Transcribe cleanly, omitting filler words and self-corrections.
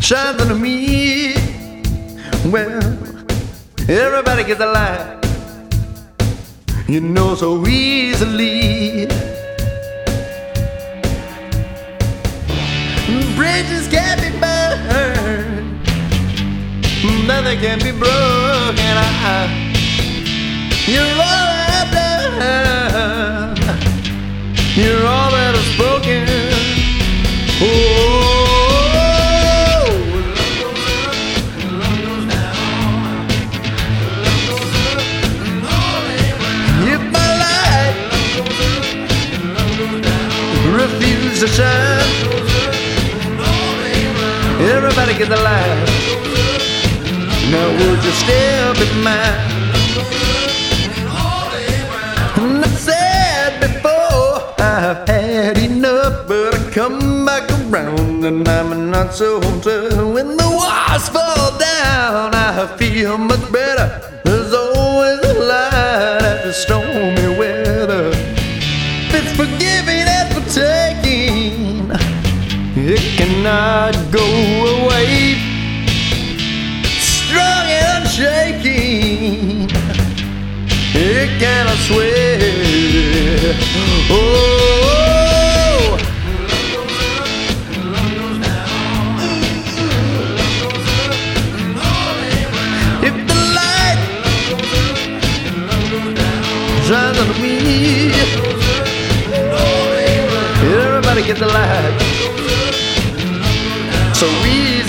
shines on me. Well, everybody gets a light, you know, so easily. Bridges can't be burned, nothing can be broken. You're all I've done, you're all that I've spoken. Oh, if my light refuse to shine, everybody get the light. Now would you step in mine? And I said before, I've had enough, but I come back around and I'm not so tough. When the walls fall down, I feel much better. There's always a light after stormy weather. It's forgiving and for taking, it cannot go away. Strong and unshaking, it cannot sway. Oh, if the light shines on me, everybody get the light. So we